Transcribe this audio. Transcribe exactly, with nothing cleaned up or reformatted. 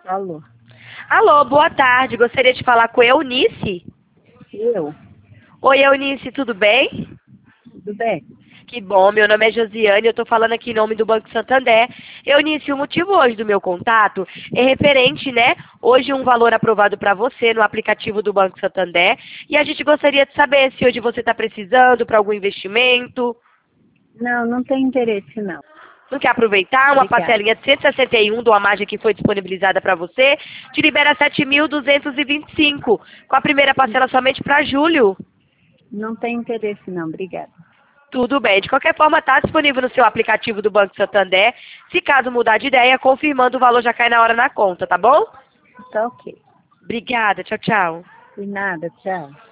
Alô. Alô, boa tarde. Gostaria de falar com Eunice. Eu? Oi, Eunice, tudo bem? Tudo bem? Que bom, meu nome é Josiane, eu estou falando aqui em nome do Banco Santander. Eunice, o motivo hoje do meu contato é referente, né, hoje um valor aprovado para você no aplicativo do Banco Santander, e a gente gostaria de saber se hoje você está precisando para algum investimento. Não, não tem interesse, não. Não quer aproveitar uma Obrigada. parcelinha de cento e sessenta e um de uma margem que foi disponibilizada para você? Te libera sete mil duzentos e vinte e cinco, com a primeira parcela somente para julho. Não tem interesse, não. Obrigada. Tudo bem. De qualquer forma, está disponível no seu aplicativo do Banco Santander. Se caso mudar de ideia, confirmando, o valor já cai na hora na conta, tá bom? Tá ok. Obrigada. Tchau, tchau. De nada, tchau.